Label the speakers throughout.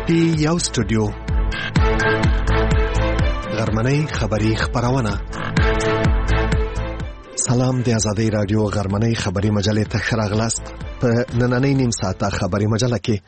Speaker 1: پی یو سټوډیو غرمنۍ خبری خبرونه. سلام د آزادۍ رادیو غرمنۍ خبری مجلې ته راغلاست. په نننۍ نیم ساعته خبری مجله کې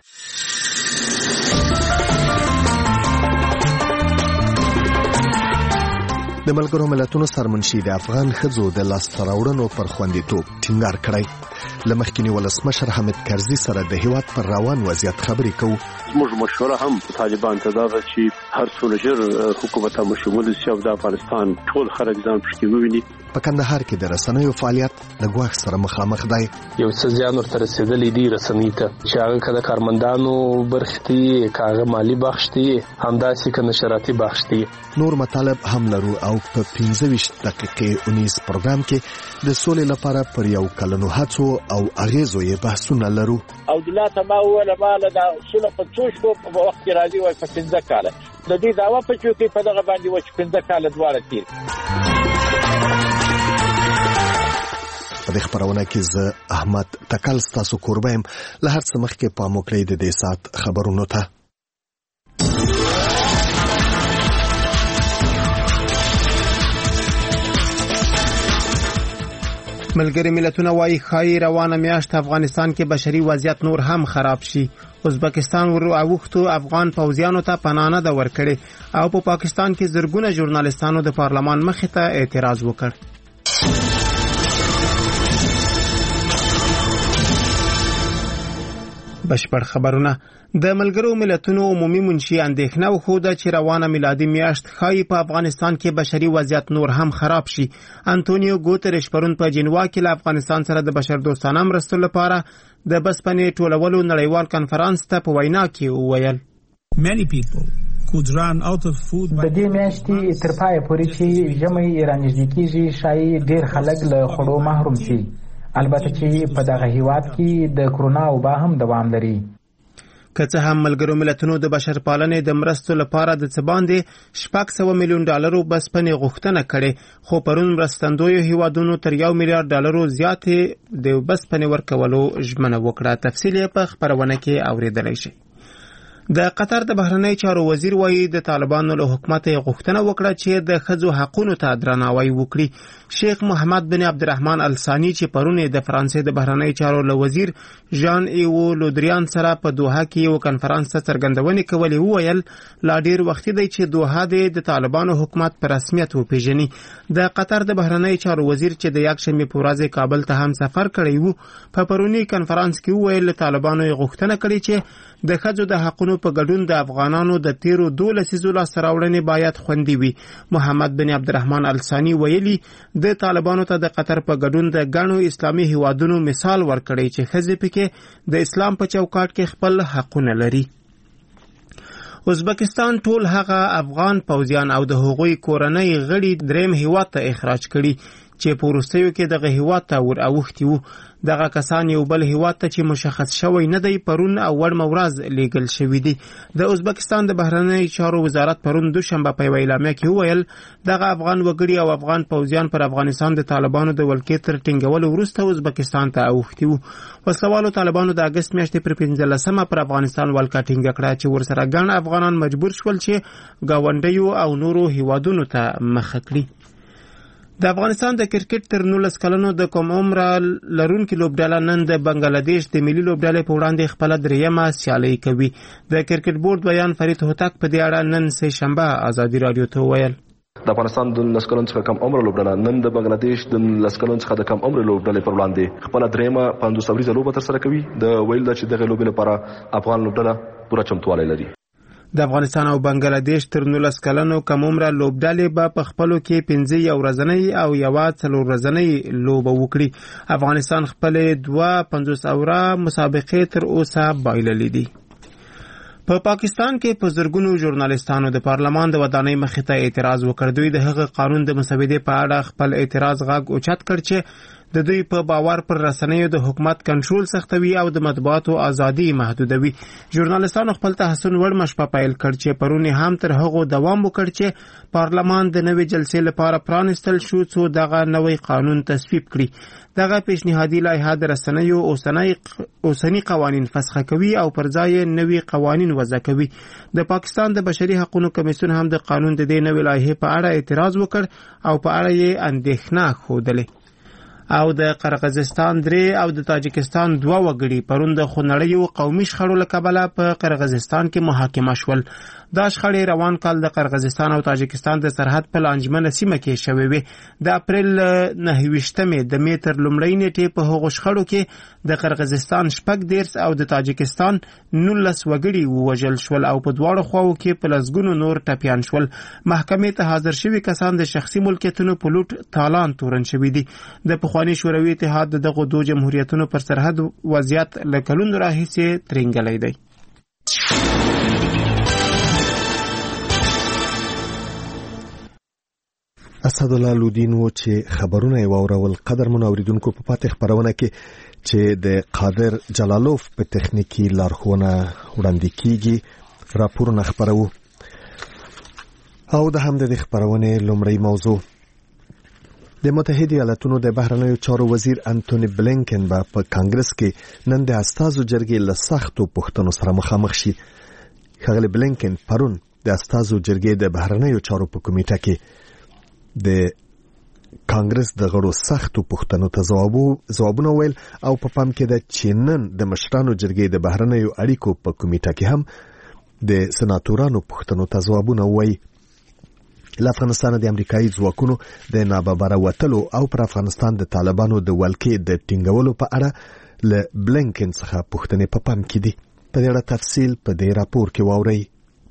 Speaker 1: د ملګرو ملتونو سرمنشي د افغان ښځو د لاسته راوړنو پر خوندیتوب ټینګار کړی. له مخکینی ولسمشر حامد کرزي سره د هیواد پر روان وضعیت خبرې کوو.
Speaker 2: موږ مشوره هم طالبان ته دا چې هر څو لږ حکومت مشمول شي او د افغانستان ټول خلک ځان پکې وویني.
Speaker 1: په کندهار کې د رسنیو فعالیت د ګواښ سره مخامخ دی.
Speaker 3: یو څه زیان ورته رسیدلی دی رسنۍ ته، چې هغه کله کارمندانو برختي کاغه مالی بخشتي همداسې کنه شراطي بخشتي.
Speaker 1: نور مطالب هم لرو او په 25 دقیقې 19 پروګرام کې د سولې لپاره پر یو کلنو هڅو او اغیزو یې بحثونه لرو.
Speaker 4: او دلته ما ولا مال دا سولې په څوش په وخت کې راځي وای په 15 کاله د دې داوا په چوکۍ په دغه باندې و چې 15 کاله دواړه تیر.
Speaker 1: په دې خبرونه کې زه احمد تکل ستاسو کوربایم. له هر څه مخکې پام وکړئ د دې سات خبرونو ته.
Speaker 5: ملګری ملتونه وايي خای روانه میاشت افغانستان کې بشري وضعیت نور هم خراب شي. ازبکستان اوختو افغان پوځیانو ته پناه نه ورکړي او په پاکستان کې زرګونه ژورنالیستانو د پارلمان مخې ته اعتراض وکړ. بشپړ خبرونه. د ملګرو ملتونو عمومي منشي اندېښنه وښوده چې روانه میلادي میاشت ښایي په افغانستان کې بشري وضعیت نور هم خراب شي. انټونیو ګوتریش پرون په جنوا کې له افغانستان سره د بشردوستانه مرستو لپاره د بسپنې ټولولو نړیوال کنفرانس ته په وینا کې وویل
Speaker 6: د دې میاشتې تر پایه پورې چې ژمی رانږدې کېږي شایي ډېر خلک له خوړو محروم شي، البته چې په دغه هیواد کې د کرونا وبا هم دوام لري.
Speaker 5: که څه هم ملګرو ملتونو د بشرپالنې د مرستو لپاره د څه باندې $600 میلیون بسپنې غوښتنه کړې، خو پرون مرستندویو هیوادونو تر $1 میلیارډ زیاتې د بسپنې ورکولو ژمنه وکړه. تفصیل یې په خبرونه کې اوریدلی شي. د قطر د بهرنی چارو وزیر وایي د طالبانو له حکومت غوښتنه وکړه چې د ښځو حقونو ته درناوی وکړي. شیخ محمد بن عبدالرحمن الثانی چې پرون د فرانسې د بهرنی چارو له وزیر ژان ایو لودریان سره په دوحه کې یو کنفرانس ته څرګندونې کولې وویل لا ډیر وخت دی چې دوحه د طالبانو حکومت په رسمیت وپیژني. د قطر د بهرنی چارو وزیر چې د یکشنبې په ورځ کابل ته هم سفر کړی وو په پرونی کنفرانس کې وویل طالبانو غوښتنه کړې چې د ښځو د حقونو په ګډون د افغانانو د تیرو 12 لسیزو لاسته راوړنې باید خوندي وي. محمد بن عبدالرحمن الثانی ویلي د طالبانو ته د قطر په ګډون د ګڼو اسلامي هیوادونو مثال ورکړی چې ښځې پکې د اسلام په چوکاټ کې خپل حقونه لري. ازبکستان ټول هغه افغان پوځیان او د هغوی کورنۍ غړي دریم هیواد ته اخراج کړي چې په وروستیو کې دغه هیواد ته ور اوښتي وو. دغه کسان یو بل هیواد ته چې مشخص شوی نه دی پرون او وړمه ورځ لیږل شوي دي. د ازبکستان د بهرنی چارو وزارت پرون دوشنبه په یوه اعلامیه کې وویل دغه افغان وګړي او افغان پوځیان پر افغانستان د طالبانو د ولکې تر ټینګولو وروسته ازبکستان ته اوښتي وو. وسلوالو طالبانو د اګست میاشتې پر 15 پر افغانستان ولکه ټینګه کړه چې ورسره ګڼ افغانان مجبور شول چې ګاونډیو او نورو هیوادونو ته مخه کړي. د افغانستان د کرکټ تر 19 کلنو د کم عمره لرونکي لوبډله نن د بنگلاديش د ملي لوبډلې په وړاندې خپل دریمه سیالي کوي. د کرکټ بورډ بیان فرید هوتک په دې اړه نن سه شنبه آزادي رادیو ته ویل
Speaker 7: د افغانستان د 19 کلن څخه کم عمر لوبډله نن د بنگلاديش د 19 کلن څخه د کم عمر لوبډلې پر وړاندې خپل دریمه 50 اوریزه لوبه تر سره کوي. د ویل چې دغه لوبې لپاره افغان لوبډله پوره چمتووالی لري.
Speaker 5: د افغانستان او بنگلاديش تر 19 کلنو کم عمره لوبډلې به په خپلو کې 15 ورځنۍ او 4 ورځنۍ لوبه وکړي. افغانستان خپل 250 اوره مسابقې تر اوسه بایللې دي. په پاکستان کې په زرګونو ژورنالیستانو د پارلمان د ودانۍ مخې ته اعتراض وکړ. دوی د هغه قانون د مسودې په اړه خپل اعتراض غږ اوچت کړ چې د دوی په باور پر رسنیو د حکومت کنټرول سختوي او د مطبوعاتو ازادي محدودوي. ژورنالیستانو خپل تحسن وړ مشپه پیل کړ چې پرونی هم تر هغه دوام وکړ چې پارلمان د نوې جلسې لپاره پرانستل شو څو دغه نوې قانون تصویب کړي. دغه پیشنهادي لایحه د رسنیو اوسنی قوانین فسخه کوي او پر ځای نوي قوانین وضع کوي. د پاکستان د بشري حقوقو کمیسیون هم د قانون د دې نوې لایحې په اړه اعتراض وکړ او په اړه یې اندېښنه ښودلې. او د قرغیزستان 3 او د تاجکستان 2 وګړي پرون د خونړیو قومي شخړو له کبله په قرغیزستان کې محاکمه شول. دا شخړې روان کال د قرغیزستان او تاجکستان د سرحد په لانجمنه سیمه کې شوې وې. د اپریل 9 د می تر لومړۍ نیټې په هغو شخړو کې د قرغیزستان 14 او د تاجکستان 19 وګړي ووژل شول او په دواړو خواو کې په لسګونو نور ټپیان شول. محکمې ته حاضر شوي کسان د شخصي ملکیتونو په لوټ تالان تورن شوي دي. د پخواني شوروي اتحاد دغه دوه جمهوریتونو پر سرحد وضعیت له کلونو راهیسې ترنګلی دی.
Speaker 1: اسدالله لودین و چې خبرونه یې واورول. قدر منوریدونکو په پاتې خبرونه کې چې د قادر جلالوف په تخنیکی لارښوونه وړاندې کیږي راپورونه خبرو. او د هم د خبرونه لومړی موضوع د متحده ایالاتونو د بهرنیو چارو وزیر انټونی بلینکن په کانګرس کې نن د استازو جرګې له سختو پوښتنو سره مخامخ شي. ښاغلی بلینکن پرون د استازو جرګې د بهرنیو چارو په کمیټه کې د کانګرس د غړو سختو پوښتنو ته ځوابونه ویل او په پام کې د چینن د مشرانو جرګې د بهرنیو اړیکو په کمیټه کې هم د سناتورانو پوښتنو ته ځوابونه وایي. له افغانستان د امریکایي ځواکونو د ناببره وتلو او پر افغانستان د طالبانو د ولکې د ټینګولو په اړه له بلینکن څخه پوښتنې په پام کې دي. په دې اړه تفصیل په دې راپور کې واورئ.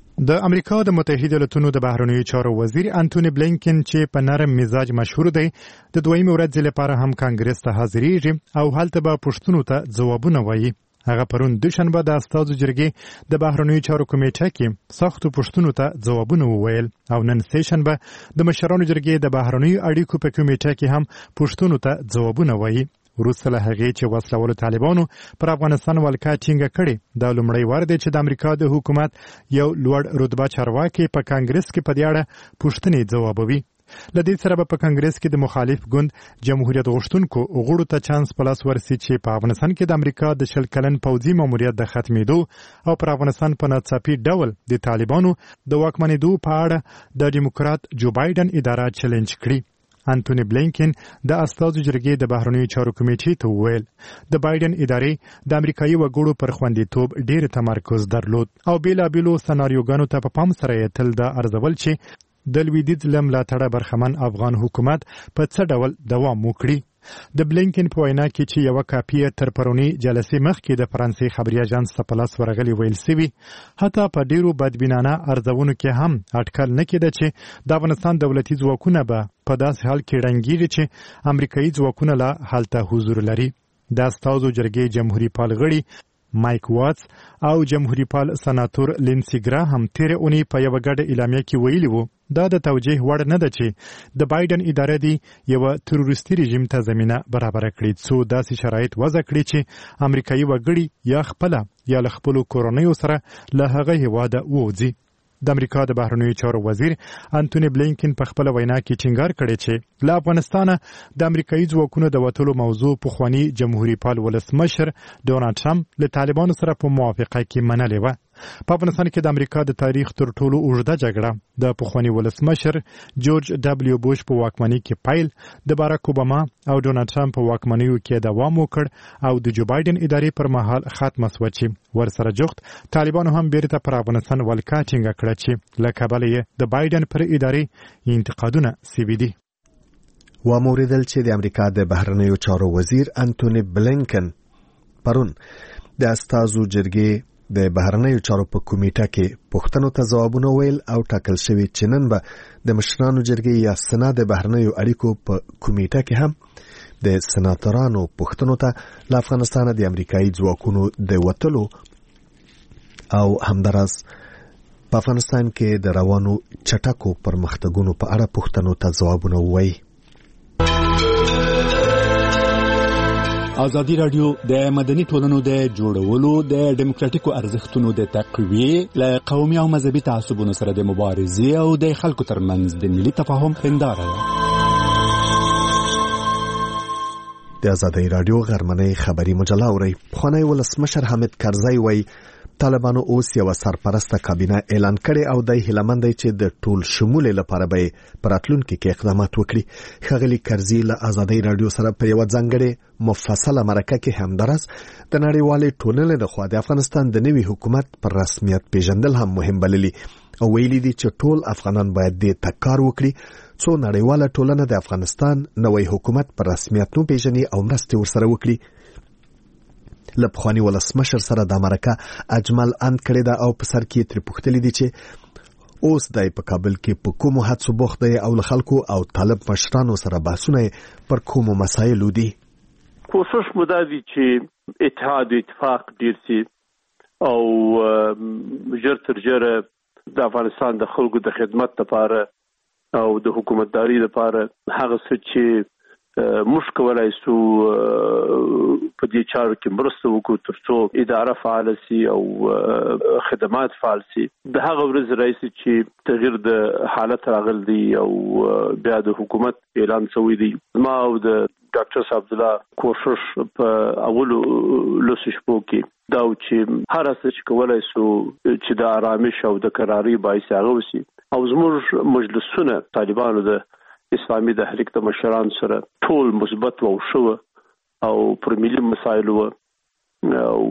Speaker 8: د امریکا د متحده ایالاتونو د بهرنیو چارو وزیر انټونی بلینکن چې په نرم مزاج مشهور دی د دویمې ورځې لپاره هم کانګرس ته حاضرېږي او هلته به پوښتنو ته ځوابونه وایي. هغه پرون دوشنبه د استازو جرګې د بهرنیو چارو کمیټه کې سختو پوښتنو ته ځوابونه وویل او نن سهشنبه د مشرانو جرګې د بهرنیو اړیکو په کمیټه کې هم پوښتنو ته ځوابونه وایي. وروسته له هغې چې وسلوالو طالبانو پر افغانستان ولکه ټینګه کړې دا لومړی وار دی چې د امریکا د حکومت یو لوړ رتبه چارواکي په کانګرس کې په دې اړه پوښتنې ځوابوي. له دې سره به په کانګرس کې د مخالف ګوند جمهوریت غوښتونکو غړو ته چانس په لاس ورسي چې په افغانستان کې د امریکا د 20 کلن پوځي ماموریت د ختمېدو او پر افغانستان په ناڅاپي ډول د طالبانو د واکمنېدو په اړه د ډیموکرات جو بایدن اداره چیلنج کړي. انټونی بلینکن د استازو جرګې د بهرنیو چارو کمیټې ته وویل د بایدن ادارې د امریکایي وګړو پر خوندیتوب ډېر تمرکز درلود او بیلابیلو سناریوګانو ته په پام سره یې تل دا ارزول چې د لویدیځ له ملاتړه برخمن افغان حکومت په څه ډول دوام وکړي. د بلینکن په وینا کې چې یو کاپی تر پرونی جلسې مخکې د فرانسې خبري اژانس په لاس ورغلی ویل سوي حتی په ډیرو بدبینانه ارزونو کې هم اټکل نه کېده چې د افغانستان دولتي ځواکونه به په داسې حال کې رنګیږي چې امریکایي ځواکونه لا هلته حضور لري. د استازو جرګې جمهوریت پال غړي مایک واتس او جمهوریت پال سناتور لینسی ګراهم تیر اونۍ په یو غړ اعلامیه کې ویلي وو دا د توجیه وړ نه ده چې د بایدن اداره دی یو تروریستي رژیم ته زمينه برابر کړي څو داسې شرایط وضع کړي چې امریکایي وګړي یا خپل یا له خپل کورنیو سره له هغه هیواده ووځي. د امریکا د بهرنیو چارو وزیر انټونی بلینکن په خپل وینا کې ټینګار کړی چې له افغانستانه د امریکایي ځواکونو د وټولو موضوع پخوانی جمهوریت پال ولسمشر ډونالډ ټرمپ له طالبانو سره په موافقه کې منلې و. په افغانستان کې د امریکا د تاریخ تر ټولو اوږده جګړه د پخوانی ولسمشر جورج دبلیو بوش په واکمنۍ کې پیل د باراک اوباما او ډونالډ ټرمپ په واکمنیو کې دوام وکړ او د جو بایدن ادارې پر مهال ختمه شوه چې ورسره جوخت طالبانو هم بیرته پر افغانستان ولکه ټینګه کړه چې له کبله یې د بایدن پر ادارې انتقادونه سوي دي.
Speaker 1: واوریدل چې د امریکا د بهرنیو چارو وزیر انټونی بلینکن پرون د استازو جرګې د بهرنیو چارو په کمیټه کې پوښتنو ته ځوابونه ویل او ټاکل شوی چې نن به د مشرانو جرګې یا سنا د بهرنیو اړیکو په کمیټه کې هم د سناتورانو پوښتنو ته له افغانستان د امریکایي ځواکونو د وتلو او همداراز په افغانستان کې د روانو چټکو پرمختګونو په اړه پوښتنو ته ځوابونه وایي.
Speaker 9: ازادي رادیو د مدني ټولنو د جوړولو د ډیموکراتیکو ارزښتونو د تقویې له قومي او مذهبي تعصبونو سره د مبارزې او د خلکو ترمنځ د ملي تفاهم هنداره ده.
Speaker 1: د ازادي رادیو غرمنۍ خبری مجله اوري. پخوانی ولسمشر حامد کرزی وایي طالبانو اوس یو سرپرسته کابینه اعلان کړي او د هیلمند چې د ټول شمول لپاره به پراتلونکو کې اقدامات وکړي. خغلی کرزی له ازادي رادیو سره په یو ځانګړي مفصله مرکه کې همدارس د نړیوالې ټولنې د خوا د افغانستان د نوي حکومت پر رسمیت پیژندل هم مهم بللي او ویلي دي چې ټول افغانان باید د تکار وکړي څو نړیواله ټولنه د افغانستان نوي حکومت پر رسمیت نو پیژني او مرسته ورسره وکړي. لپخوانی ولسمشر سره د امریکا اجمل اند کړی دا او په سر کې تر پوښتلې دي چې اوس د په کابل کې په کومو حادثو بوخت دی او خلکو او طالب مشرانو سره بحثونه پر کومو مسایلو دي.
Speaker 2: کوشش مو دا دی چې اتحاد اتفاق ډیر سي او جر تر جره د افغانستان د خلکو د خدمت لپاره او د حکومتداري لپاره هغه څه چې موږ کولای شو په دې چارو کې مرسته وکړو ترڅو اداره فعال شي او خدمات فعال شي. د هغه ورځ راځي چې تغییر د حالت راغلی دی او بیا د حکومت اعلان شوی دی. ما او د ډاکټر صاحب الله کوشش په اولو لوسو شپو کې دا چې هر څه چې کولای شو چې د آرامش او د قراري باعث هغه وشي او زموږ مجلسونه طالبانو د اسلامي د حرکت مشران سره ټول مثبت او شو او پر ملي مسایلو او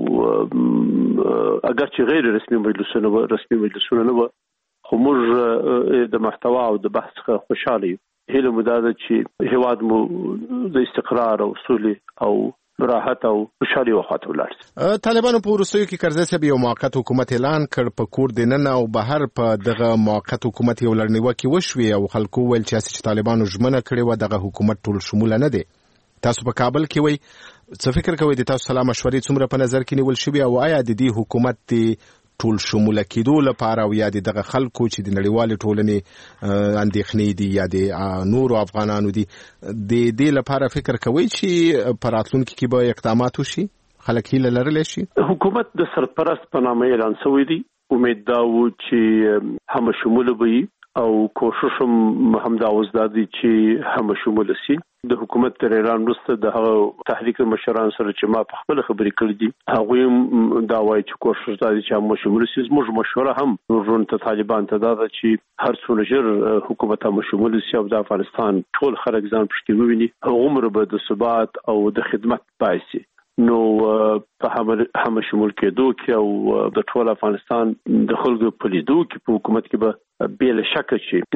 Speaker 2: اگر چې غیر رسمي مجلسونه نه خو موږ د محتوا او د بحث خوشاله یو. هیله مو دا ده چې هیواد مو د استقرار او سولې او راحت او خوشحالي وخت ولاړ.
Speaker 10: طالبانو په روسیو کې کرزی صاحب یو موقت حکومت اعلان کړ په کور دننه او بهر په دغه موقت حکومت یو لړنیوه کې وشوي او خلکو ویل چې طالبانو ژمنه کړې و دغه حکومت ټول شمول نه دی. تاسو په کابل کې وای څه فکر کوئ د تاسو سلام مشورې څومره په نظر کې نیول شوی او آیا د دې حکومت دی ټول شمول کېدو لپاره او یا دغه خلکو چې د نړیوالې ټولنې اندېښنې دي یا د نورو افغانانو دي د دې لپاره فکر کوي چې په راتلونکي کې به اقدامات وشي خلک هیله لرلی شي؟
Speaker 2: حکومت د سرپرست په نامه اعلان شوی دی. امید دا و چې هم شمول وي او کوشش هم دا وزدادي چې هم شمول شي. د حکومت تر اعلان وروسته د هغه تحریک مشران سره چې ما په خپل خبرې کړې دي هغه دا وایي چې کوشش دا دي چې هم شمول شي. زموږ مشوره هم ورونته طالبان ته دا چې هر څونه ژر حکومت هم شمول شي او د افغانستان ټول خلک ځان پښتي وویني عمر به د ثبات او د خدمت باعث نو په هم شمول کېدو کې او د ټول افغانستان د خلکو په لیدو کې په حکومت کې به بل شک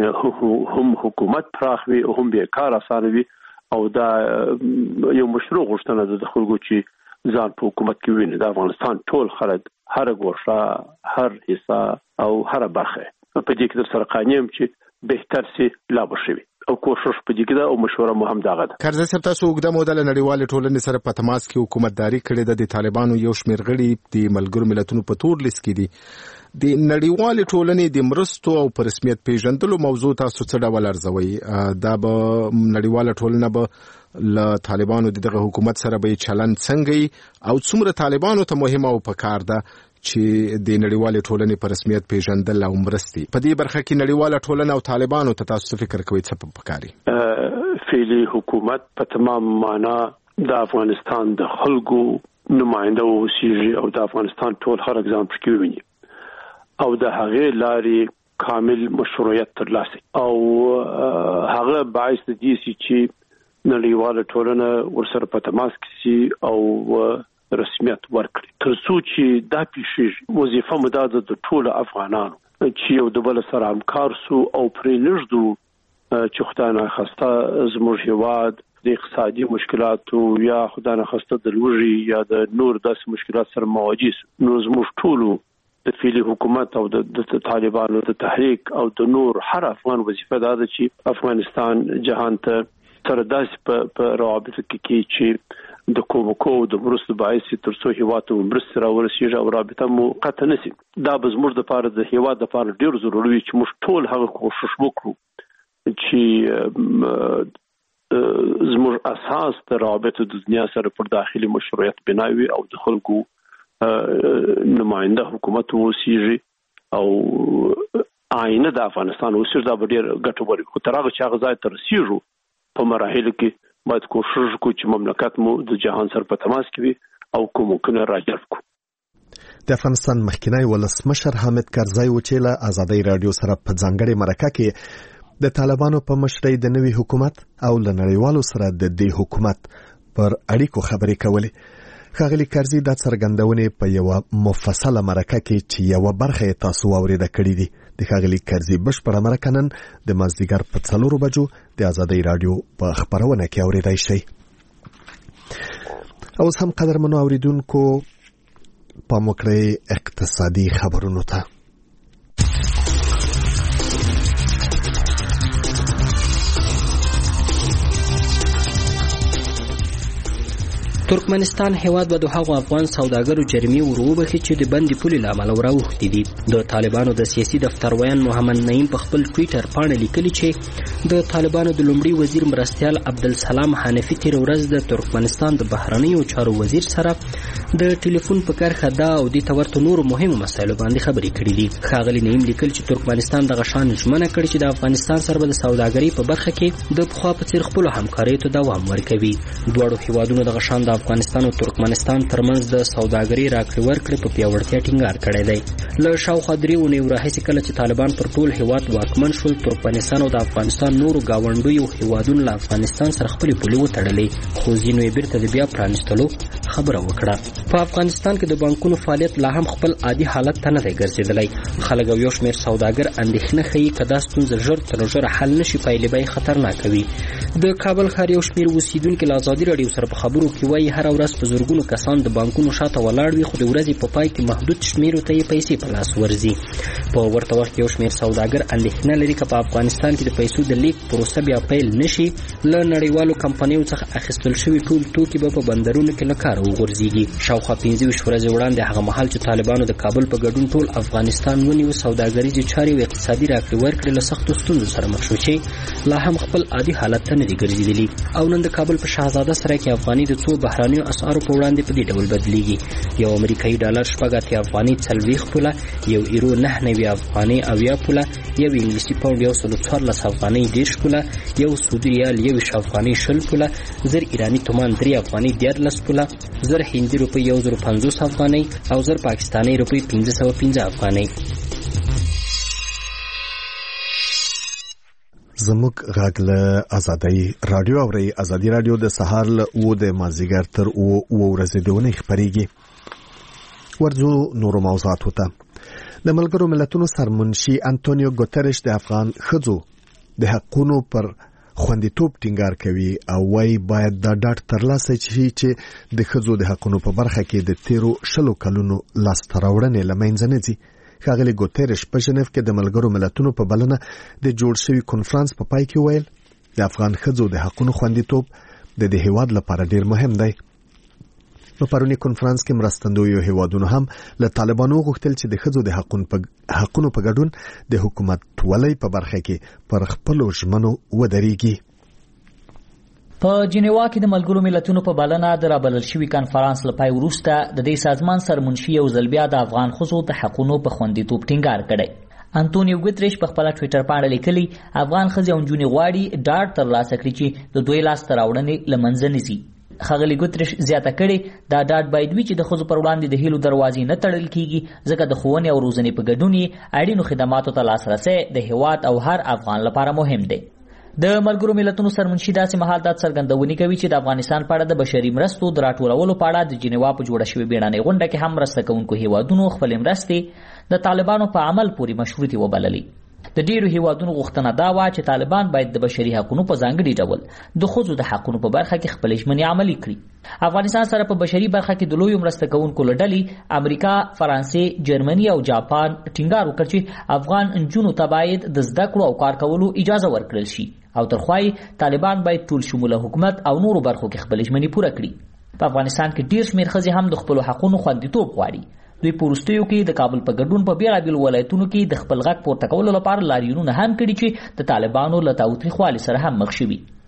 Speaker 2: چې هم حکومت پراخ وي او هم به کار اسانه وي او دا یو مشروع غوښتنه ده د خلکو چې ځان په حکومت کې ویني. د افغانستان ټول خلک هر ګوښه هر حصہ او هر برخه په دې کې سره قانیم چې بهتر سي لا بشوي او کوشش په دې کې دا او مشوره مو هم داغه ده.
Speaker 10: کرزی صاحب تاسو وګړه مودل نړیوال ټولنې سره په تماس کې حکومتداري کړې ده. د طالبانو یو شمېر غړي د ملګرو ملتونو په تور لیست کې دي. د نړیوال ټولنې د مرستو او په رسمیت پیژندلو موضوع تاسو څه ډول ارزوي؟ دا به نړیوال ټولنه به له طالبانو دغه حکومت سره به چلند څنګه او څومره طالبانو ته مهمه او پکار ده چې د نړیوال ټولنې په رسمیت پیژندل او مرستي په دې برخه کې نړیوال ټولنه او طالبانو ته تاسو فکر کوئ څه پکاري؟
Speaker 2: فعلی حکومت په تمام معنا د افغانستان د خلکو نماینده اوسېږي او د افغانستان ټول خلک ځان پکې ویني او د هغه لارې کامل مشروعیت ترلاسه او هغه باعث دي چې نړیوال ټولنه ورسره په تماس کې سي او رسمیت ورکړي ترڅو چې دا پیښیږي. وظیفه مو دا ده د ټول افغانانو چې یو د بل سره همکار سو او پرې نږدو چې خدای نه خواسته زموږ هیواد د اقتصادي مشکلاتو یا خدای نه خواسته د لوږې یا د نور داسې مشکلات سره مواجه سو. نو زموږ ټولو د فعلی حکومت او د طالبانو د تحریک او د نور هر افغان وظیفه دا ده چې افغانستان جهان ته سره داسې په روابطو کې چې د کومکو د مرستو باعث ترڅو هیواد ته مرسته راورسیږي او رابطه مو قطع نشي. دا به زموږ د لپاره د هیواد لپاره ډیر ضروري چې موږ ټول هغه کوشش وکړو چې زموږ اساس د روابطو د دنیا سره پر داخلي مشروعیت بناوي او د خلکو نماینده حکومت وسیږي او آینه د افغانستان وسیر دا ډېر ګټور خو تر هغه چې هغه ځای ته رسیږو په مراحلو کې باید کوشش وکړو چې مملکت مو د جهان سره په تماس کې وي او کومکونه راجلب کړو.
Speaker 1: د افغانستان مخکنی ولسمشر حامد کرزی و چې له ازادۍ رادیو سره په ځانګړې مرکه کې د طالبانو په مشرۍ د نوي حکومت او له نړیوالو سره د دې حکومت پر اړیکو خبرې کولې. ښاغلي کرزي دا څرګندونې په یو مفصله مرکه کې چې یو برخه تاسو واوریده کړې دي. د ښاغلي کرزي بشپړه مرکه نن د مازدیګر په 4 بجو د ازادۍ رادیو په خبرونه کې اوریدای شئ. اوس هم قدرمنو اوریدونکو پام وکړئ اقتصادي خبرونو ته.
Speaker 11: ترکمنستان هیواد به د هغو افغان سوداګرو جرمې وروبخي چې د بندي پولې له امله وراوښتي دي. د طالبانو د سیاسي دفتر ویان محمد نعیم په خپل ټویټر پاڼه لیکلي چې د طالبانو د لومړي وزیر مرستیال عبدالسلام حنفي تیر ورځ د ترکمنستان د بهرنیو چارو وزیر سره د ټلیفون په کرښه دا او د تورته نور مهمو مسایلو باندې خبرې کړې دي. ښاغلي نعیم لیکل چې ترکمنستان د غشان ژمنه کړې چې د افغانستان سره به د سوداګرۍ په برخه کې د پخوا په څیر خپل همکارۍ ته دوام ورکوي. دواړو هیوادونو د غشان د افغانستان او ترکمنستان ترمنځ د سوداګرۍ راکړې ورکړې په پیاوړتیا ټینګار کړی دی. له شاوخوا 3 اونیو راهیسې کله چې طالبان پر ټول هیواد واکمن شول، ترکمنستان او د افغانستان نورو ګاونډیو هیوادونو له افغانستان سره خپلې پولې وتړلې، خو ځینو یې بیرته د بیا پرانیستلو خبره وکړه. په افغانستان کې د بانکونو فعالیت لا هم خپل عادي حالت ته نه دی ګرځېدلی. خلک او یو شمېر سوداګر اندېښنه ښیي که دا ستونزه ژر تر ژره حل نه شي، پایلې به یې خطرناکه وي. د کابل ښار یو شمېر اوسیدونکي له ازادي راډیو سره په خبرو کې وایي هره ورځ په زرګونو کسان د بانکونو شاته ولاړ وي، خو د ورځې په پای کې محدود شمېرو ته یې پیسې په لاس ورځي. په ورته وخت یو شمېر سوداګر اندېښنه لري که په افغانستان کې د پیسو د لیږد پروسه بیا پیل نشي، له نړیوالو کمپنیو څخه اخیستل شوي ټول توکي به په بندرونو کې له کاره وغورځېږي. شاوخوا 15 ورځې وړاندې هغه مهال چې طالبانو د کابل په ګډون ټول افغانستان ونیو، سوداګریزې چارې او اقتصادي راکړې ورکړې له سختو ستونزو سره مخ شو چې لا هم خپل عادي حالت ته نه دي ګرځېدلي. او نن د کابل په شهزاده سرای کې افغاني د څو بهرانیو اسعارو په وړاندې په دې ډول بدلیږي. یو امریکایي ډالر 80 افغاني 40 پوله، یو ایرو 99 افغاني 80 پوله، یو انګلیسي پاوند 114 افغاني 10 پوله، یو سعودي ریال 20 افغاني 20 پوله، 1000 ایرانی تومان 3 افغاني 13 پوله، 1000 هندي روپۍ 1050 افغاني او 1000 پاکستاني روپۍ 1515 افغاني.
Speaker 1: زموږ غږ له ازادۍ رادیو اوري. ازادي رادیو د سهار له 9 د مازدیګر تر 9 ورځې دونه خبريږي. ورځو نورو موضوعاتو ته. د ملګرو ملتونو سرمنشي انټونیو ګوتریش د افغان ښځو د حقونو پر خوندیتوب ټینګار کوي او وايي باید دا ډاډ ترلاسه شي چې د ښځو د حقونو په برخه کې د 13 کلونو لاسته راوړنې له منځه نه ځي. ښاغلي ګوتریش په ژنیف کې د ملګرو ملتونو په بلنه د جوړ شوي کنفرانس په پای کې ویل د افغان ښځو د حقونو خوندیتوب د دې هیواد لپاره ډیر مهم دی. په پرونی کنفرانس کې مرستندویو هیوادونو هم له طالبانو غوښتل چې د ښځو د حقونو په ګډون د حکومت ولې په برخه کې پر خپل ژمنو ودرېږي.
Speaker 12: په جنیوا کې د ملګرو ملتونو په بلنه د رابلل شوي کنفرانس لپاره وروسته د دې سازمان سرمنشي او ځلبیا د افغان ښځو د حقونو په خوندیتوب ټینګار کړی. انټونیو ګوتریش په خپل ټویټر باندې لیکلي افغان ښځې او نجونې غواړي ډاډ ترلاسه کړي چې د دوی لاسته راوړنې له منځه نه ځي. ښاغلي ګوتریش زیاته کړې دا ډاډ باید وي چې د ښځو پر وړاندې د هیلو دروازې نه تړل کیږي، ځکه د ښوونې او روزنې په ګډون یې اړینو خدماتو ته لاسرسی د هیواد او هر افغان لپاره مهم دی. د ملګرو ملتونو سرمنشي داسې مهال دا څرګندونې کوي چې د افغانستان په اړه د بشري مرستو د راټولولو په اړه د جنیوا په جوړه شوې بیړنۍ غونډه کې هم مرسته کوونکو هیوادونو خپلې مرستې د طالبانو په عمل پورې مشروطې وبللې. د ډیرو هیوادونو غوښتنه دا وه چې طالبان باید د بشري حقونو په ځانګړي ډول د ښځو د حقونو په برخه کې خپلې ژمنې عملي کړي. افغانستان سره په بشري برخه کې د لویو مرسته کوونکو له ډلې امریکا، فرانسې، جرمني او جاپان ټینګار وکړ چې افغان نجونو ته باید د زده کړو او کار کولو اجازه ورکړل شي او ترخوای طالبان باید ټول شموله حکومت او نورو برخو کې خپلې ژمنې پوره کړي. په افغانستان کې ډیر شمېر ښځې هم د خپلو حقونو خوندیتوب غواړي. دوی په وروستیو کې د کابل په ګډون په بیلابیلو ولایتونو کې د خپل غږ پورته کولو لپاره لاریونونه هم کړي چې د طالبانو له تاوتریخوالي سره هم مخ شوي.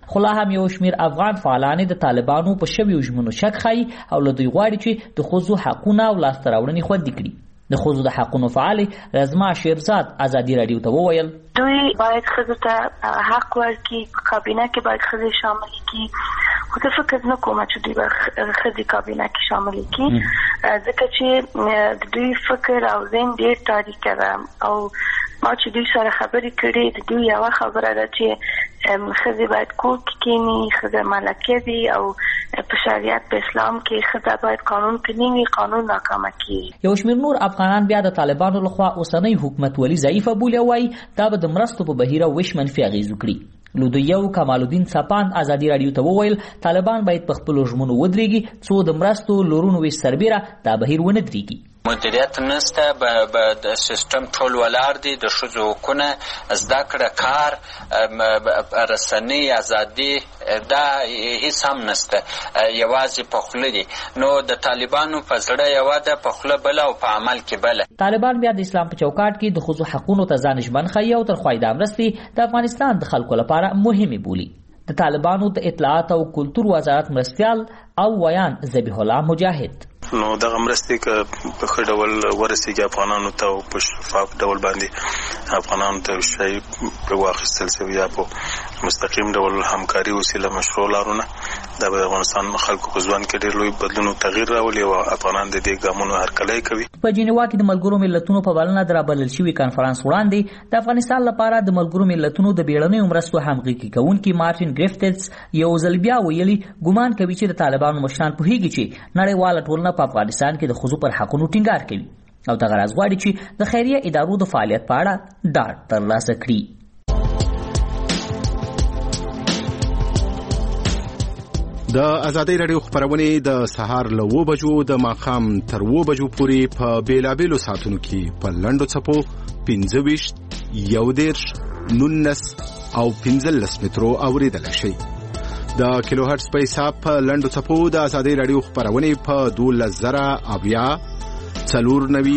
Speaker 12: خو لا هم یو شمیر افغان فعالان د طالبانو په شویو ژمنو شک ښیي او له دوی غواړي چې د ښځو حقونه او لاسته راوړنې خوندي کړي. د ښځو د حقونو فعالې رزما شیرزاد ازادي راډیو ته وویل
Speaker 13: دوی باید ښځو ته حق ورکړي، کابینه کې باید ښځې شاملې کړي. خو زه فکر نه کوم چې دوی به ښځې کابینه کې شاملې کړي، ځکه چې د دوی فکر او ذهن ډېر تاریکه ده. او ما چې دوی سره خبرې کړې د دوی یوه خبره ده چې ښځې باید کور کې کښېني، ښځه ملکه دي او په شریعت په اسلام کې ښځه باید قانون کې نه وي، قانون ناکامه کېږي.
Speaker 12: یو شمیر نور افغانان بیا د طالبانو لخوا اوسنۍ حکومتولي ضعیفه بولي او وایي دا به د مرستو په بهیر ویش منفي اغېز وکړي. لودیو کمالالدین سپاند ازادي راډیو ته وویل طالبان باید په خپلو ژمنو ودرېږي څو د مرستو لورونو ویش سربیره دا بهیر ونه درېږي.
Speaker 14: مدیریت نسته، د سیستم ټول ولاړ دی، د ښځو حقونه، زده کړه، کار، رسنۍ ازادي دا هیڅ هم نسته، یوازې په خوله دي. نو د طالبانو په زړه یوه ده، په خوله بله او په عمل کې بله.
Speaker 12: طالبان بیا د اسلام په چوکاټ کې د ښځو حقونو ته ځان ژمن ښیي او تر خوا یې دا مرستې د افغانستان د خلکو لپاره مهمې بولي. د طالبانو د اطلاعات او کلتور وزارت مرستیال او ویان ذبیح الله مجاهد
Speaker 15: نو دغه مرستې که په ښه ډول ورسېږي افغانانو ته او په شفاف ډول باندې افغانانو ته شی په واخیستل شوي یا په مستقیم ډول همکاري وسیله مشروع لارونه دا به د افغانستان خلکو په ژوند کې ډېر لوی بدلون او تغییر راولي او افغانان د دې ګامونو هرکلی کوي.
Speaker 12: په جنیوا کې د ملګرو ملتونو په بلنه د رابلل شوي کانفرانس وړاندې د افغانستان لپاره د ملګرو ملتونو د بیړنیو مرستو همغږي کوونکي مارټین ګریفټس یو ځل بیا ویلي ګمان کوي چې د طالبانو مشران پوهیږي چې نړیواله ټولنه په افغانستان کې د ښځو پر حقونو ټینګار کوي او دغه راز غواړي چې د خیریه ادارو د فعالیت په اړه ډاډ ترلاسه کړي.
Speaker 10: د ازادۍ راډیو خبرونه د سهار له 9 بجو د ماښام تر 9 بجو پورې په بیلابېلو ساعتونو کې په لنډو څپو 25 11 19 او 15 مترو اوریدل شي. د کیلو هرتز په حساب په لنډو څپو د ازادۍ راډیو خبرونه په 12000 490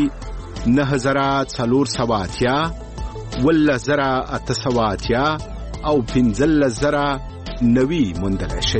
Speaker 10: 9480 10880 او 15090 موندل شي.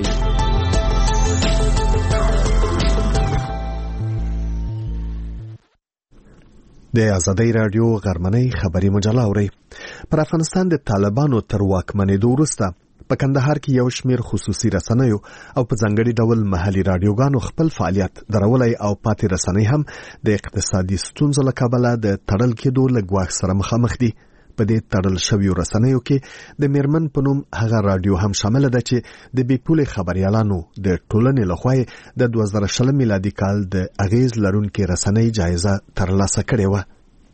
Speaker 1: د ازادۍ راډیو غرمنۍ خبري مجله اوري. پر افغانستان د طالبانو تر واکمنېدو وروسته په کندهار کې یو شمیر خصوصي رسنیو او په ځانګړي ډول محلي رادیوګانو خپل فعالیت درولای او پاتې رسنۍ هم د اقتصادي ستونزو له کبله د تړل کېدو له ګواښ سره مخامخ دي. په دې تړل شویو رسنیو کې د میرمن په نوم هغه رادیو هم شامل ده چې د بې پولې خبريالانو د ټولنې لخوا د 2020 میلادي کال د اغیز لرونکي رسنۍ جایزه ترلاسه کړې و.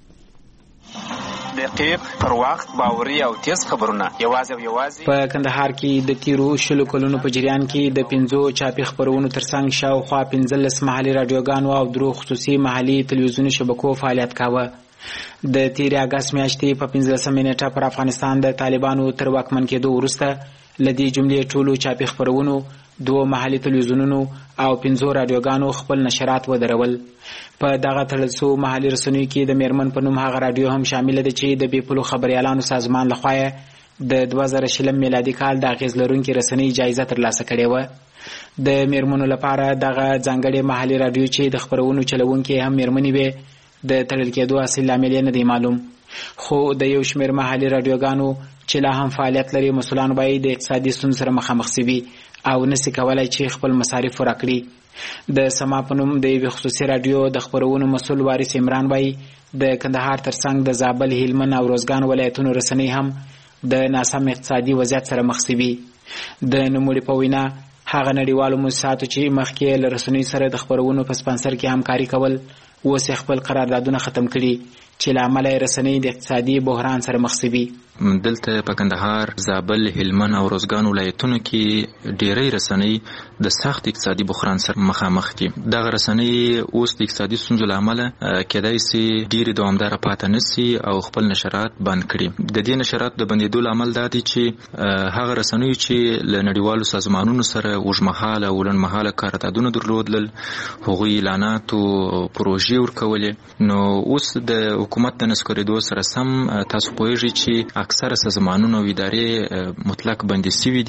Speaker 16: دقیق، پر وخت، باوري او تیز خبرونه یوازې
Speaker 17: په کندهار کې د تیرو شلو کلونو په جریان کې د 5 چاپي خبرونو ترڅنګ شاوخوا 15 محلي رادیوګانو او 3 خصوصي محلي تلویزیوني شبکو فعالیت کاوه. د تیر اگست میاشتې په 15 نیټه پر افغانستان د طالبانو تر واکمن کېدو وروسته لدی جملې ټولو چاپي خبرونو 2 محلي تلویزیونونو او 15 رادیوګانو خپل نشرات ودرول. په دغه تړل شو محلي رسنیو کې د میرمن په نوم هغه رادیو هم شامل ده چې د بې پولو خبريالانو سازمان لخوا د 2020 میلادي کال د اغیز لرونکي رسنۍ جایزه ترلاسه کړې و. د میرمنو لپاره دغه ځانګړي محلي رادیو چې د خبرونو چلوونکي هم میرمنې وي د تړل کېدو اصلي لامل نه دی معلوم. خو د یو شمېر محلي رادیوګانو چې لا هم فعالیت لري مسؤلان باید د اقتصادي ستونزو سره مخامخ شي او نسي کولای چې خپل مصارف ورا کړي. د سما په نوم د یو خصوصي رادیو د خبرونو مسؤل وارث عمران بای د کندهار ترڅنګ د زابل، هلمند او روزګان ولایتونو رسنۍ هم د ناسم اقتصادي وضعیت سره مخ شي. د نوموړي په وینا هغه نړیوالو مؤسساتو چې مخکې له رسنۍ سره د خبرونو په سپانسر کې همکاري کول اوس خپل قراردادونه ختم کړي چې له امله رسنۍ د اقتصادي بحران سره مخ شي.
Speaker 18: دلته په کندهار، زابل، هلمند او روزګان ولایتونو کې ډېری رسنۍ د سخت اقتصادي بحران سره مخامخ دي. دغه رسنۍ اوس د اقتصادي ستونزو له امله کېدای شي ډېرې دوامداره پاتې نشي او خپل نشرات بند کړي. د دې نشراتو د بندېدو لامل دا دی چې هغه رسنۍ چې له نړیوالو سازمانونو سره اوږدمهاله او لنډمهاله قراردادونه درلودل، هغوی اعلانات او پروژې ورکولې، نو اوس د حکومت د نسکورېدو سره سم تاسو پوهیږئ چې اکثره سازمانونه او ادارې مطلق بندي شوي دي.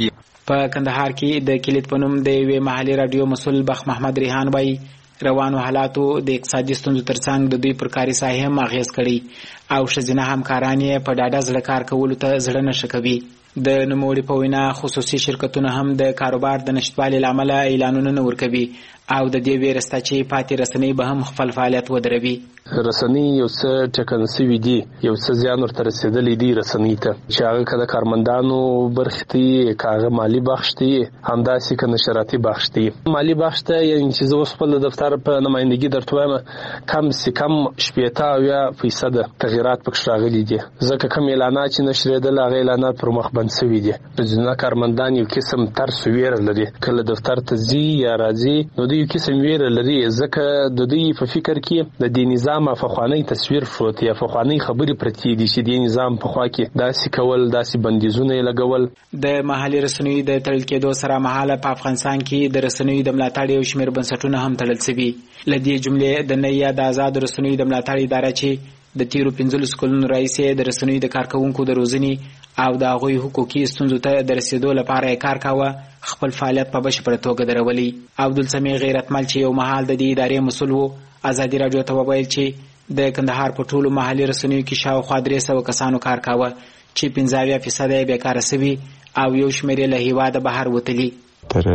Speaker 17: په کندهار کې د کلیت په نوم د یوې محلي رادیو مسؤل بخ محمد ریحان وایي روانو حالاتو د اقتصادي ستونزو ترڅنګ د دوی پر کاري ساحې هم اغیز کړی او ښځینه همکاران یې په ډاډه زړه کار کولو ته زړه نه ښه کوي. د نوموړي په وینا خصوصي شرکتونه هم د کاروبار د نشتوالي له امله اعلانونه نه ورکوي او د دې ویره شته چې پاتې رسنۍ به هم خپل فعالیت ودروي.
Speaker 3: رسنۍ یو څه ټکنن سوي دي، یو څه زیان ورته رسېدلی دی رسنۍ ته، چې هغه که د کارمندانو برخې ته که هغه مالي بخش ته همداسې که نشراتي بخش ته. مالي بخش ته یعنې چې زه اوس خپل د دفتر په نمایندګي درته وایم کم سې کم 80% تغییرات پکښې راغلي دي، ځکه کوم اعلانات چې نشرېدل هغه اعلانات پر مخ بند سوي دي. ځینې کارمندان یو قسم ترس ویره لري، کله دفتر ته ځي یا راځي نو دوی یو قسم ویره لري، ځکه د دوی په فکر کې د دې نظام فخوانی تصویر پروت یا فخوانی خبرې پرتې دي چې د نظام په خوا کې داسې کول، داسې بندیزونه لګول.
Speaker 17: د محلي رسنیو د تړل کېدو سره مهاله په افغانستان کې د رسنیو د ملاتړ یو شمېر بنسټونه هم تړل شوي. له دې جملې د نیا د آزاد رسنیو د ملاتړ اداره چې د تیرو 15 کلونو راهیسې د رسنیو د کارکونکو د روزنې او د هغوی حقوقي ستونزو ته د رسیدو لپاره یې کار کاوه، خپل فعالیت په بشپړه توګه درولي. عبدالسمیع غیرتمل چې یو مهال د دې ادارې مسؤل و ازادي راډیو ته وویل چې د کندهار په ټولو محلي رسنیو کې شاوخوا 300 کسانو کار کاوه چې 15% یې بیکاره سوي او یو شمېر یې له هیواده بهر وتلي.
Speaker 19: تر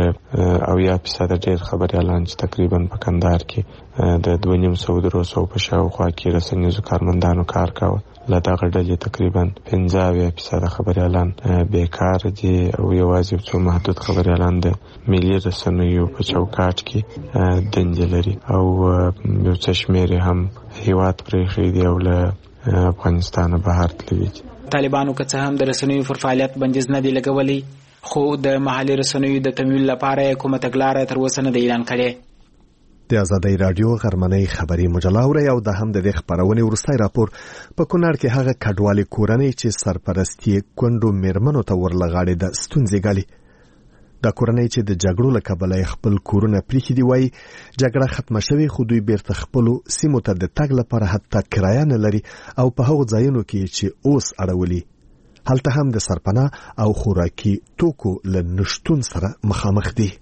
Speaker 19: 80% ډېر خبریالان چې تقریبا په کندهار کې د 250 په شاوخوا کې رسنیزو کارمندانو کار کاوه. له دغه ډلې تقریبا 15% خبریالان بیکار دي او یوازې څو محدود خبریالان د ملي رسنیو په چوکاټ کې دندې لري او یو څه شمېر هم هیواد پرېښی دی او له افغانستانه بهر تللي دي.
Speaker 17: طالبانو که څه هم د رسنیو پر فعالیت بندیز نه دی لګولی، خو د محلي رسنیو د تمویل لپاره کومه تګلاره تر اوسه نه دی اعلان کړې.
Speaker 1: د ازادۍ راډیو غرمنۍ خبري مجله اوري او د هم د خبرونې ورستای راپور په کونړ کې هغه کډوالي کورنۍ چې سرپرستی کندو میرمنو ته ورلغاړي د ستونزې ګالي. د کورنۍ چې د جګړو له کبله خپل کورونه پریخي دی وای جګړه ختمه شوه خو دوی بیرته خپل سیمو ته د تګ لپاره حتی کرایه نه لري او په هغو ځایونو کې چې اوس اړولي هلته هم د سرپناه او خوراکي توکو له نشټون سره مخامخ دي.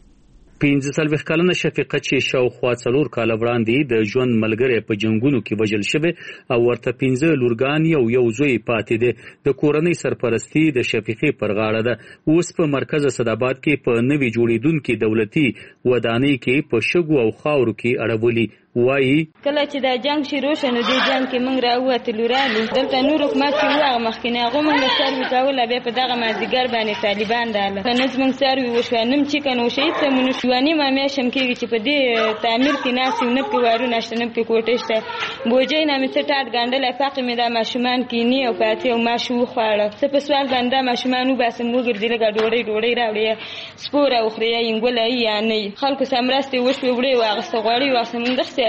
Speaker 20: 15 کلنه شفیقه چې شاوخوا 4 کال وړاندې د ژوند ملګری په جنگونو کې وژل شوه او ورته 15 لورګان یو زوی پاتې دي. د کورنۍ سرپرستی د شفیقې پر غاړه ده. اوس په مرکز صداباد کې په نوي جوړیدونکو دولتي ودانۍ کې په شګو او خاورو کې اړولي. وایي
Speaker 21: کله چې دا جنگ شروع شنو دی جنگ کې موږ راووتلو رالو دلته نور حکومت چې هغه مخکینه هغه موږ سروي کوله بیا په دغه مازیګر باندې طالبان داله کنه موږ سروي وشوانم چې کنه وشي ته مونږ شوانی ما مې شم کې چې په دې تعمیر کې ناس نه په وارو نشته نه په کوټه شته بوجي نه مې ټاټ ګاندل فقط مې دا ماشومان کې نه او پاتې او ماشو خواړه څه په سوال باندې ماشومان وباسم وګرځي لګا ډوړې راوړي سپور او خري انګولای یا نه خلکو سمراسته وشو وړي واغسته غوړي واسمندخ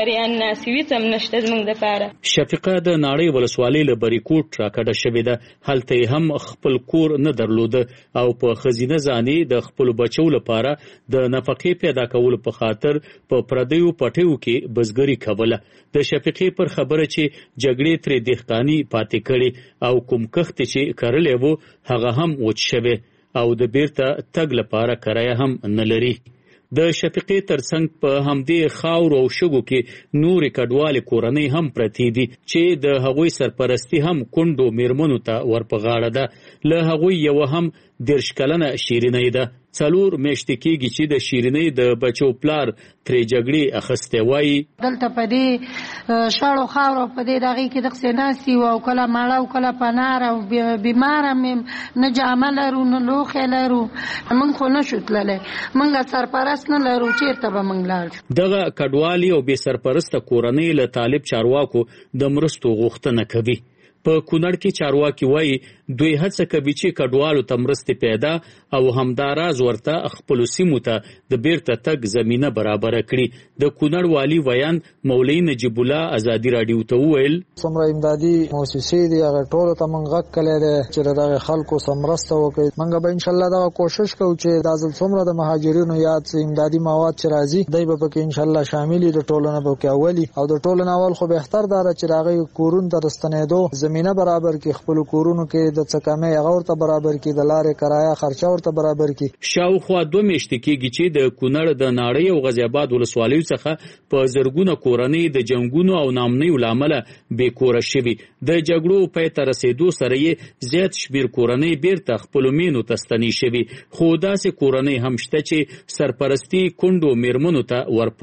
Speaker 20: شفیقه د ناړۍ ولسوالۍ له بریکوټ راکډه شوې ده. هلته هم خپل کور نه درلود او په خزینه ځانې د خپل بچو لپاره د نفقې پیدا کولو په خاطر په پردیو پټیو کې بزګري کوله. د شفیقې پر خبره چې جګړې ترې دهقاني پاتې کړي او کوم کښت چې کرلې وو هغه هم وچ شوی او د بیرته تګ لپاره کرایه هم نه لري. د شفیقې ترڅنګ په همدې خاور او شګو کې نورې کډوالې کورنۍ هم پرتې دي چې د هغوی سرپرستی هم کندو میرمنو ته ورپغاړه ده. له هغوی یو هم 10 کلنه شیرینۍ ده. 4 میاشتې کېږي چې د شیرینۍ د بچو پلار ترې جګړې اخیستی. وایي
Speaker 22: دلته په دې شاړو خاورو په دې دغې کې دغسې ناستې وو او کله ماړه او کله پنار او بیماره مې نه جامه لرو نه لوښی لرو موږ خو نه شو تللی موږ سرپرست نه لرو چېرته به موږ لاړ شو.
Speaker 20: دغه کډوالي او بې سرپرسته کورنۍ له طالب چارواکو د مرستو غوښتنه کوي. په کونړ کې چارواکي وایي دوی هڅه کوي چې کډوالو ته مرستې پیدا او همداراز ورته خپلو سیمو ته د بیرته تګ زمینه برابره کړي. د کونړ والي ویان مولوي نجیب الله ازادي راډیو ته وویل
Speaker 23: څومره امدادي موسسې دي هغه ټولو ته موږ غږ کړی دی چې د دغه خلکو سره مرسته وکړي. موږ به انشاءالله دغه کوشش کوو چې دا ځل څومره د مهاجرینو یا امدادي مواد چې راځي دی به پکې انشاءالله شامل وي. د ټولو نه به پکې اولي او د ټولو نه اول خو بهتر دا ده چې د هغوی کورونو ته د ستنېدو زمینه برابر کړي. خپلو کورونو کې د څه کمې هغه ورته برابر کړي، د لارې کرایه خرچه ورته برابر کړي.
Speaker 20: شاوخوا 2 میاشتې کېږي چې د کونړ د ناړۍ او غازی آباد ولسوالیو څخه په زرګونه کورنۍ د جنگونو او نامنیو له امله بې کوره شوي. د جګړو پای ته رسېدو سره یې زیات شمېر کورنۍ بیرته خپلو مینو ته ستنې شوي، خو داسې کورنۍ هم شته چې سرپرستي کونډو میرمنو ته